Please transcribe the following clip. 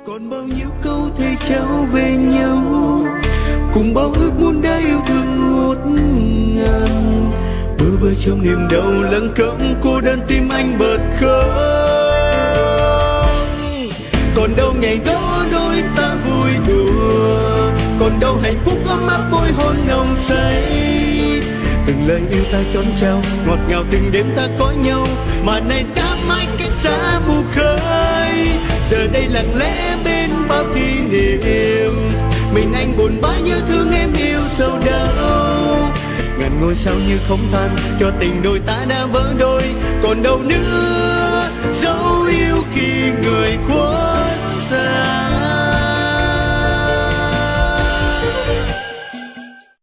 còn bao nhiêu câu thầy trao về nhau, cùng bao ước muốn đã yêu thương ngút ngàn. Bơ vơ trong niềm đau lặng cẫng, cô đơn tim anh bật khóc. Còn đâu ngày đó đôi ta vui đùa, còn đâu hạnh phúc ấm áp môi hôn nồng say. Từng lời yêu ta chốn trao ngọt ngào, từng đêm ta có nhau, mà nay đã mãi cách xa mù khơi. Giờ đây lặng lẽ bên bao kỷ niệm, mình anh buồn bã nhớ thương em yêu sâu đau. Ngàn ngôi sao như không than cho tình đôi ta đã vỡ đôi, còn đâu nữa dấu yêu khi người khuất xa.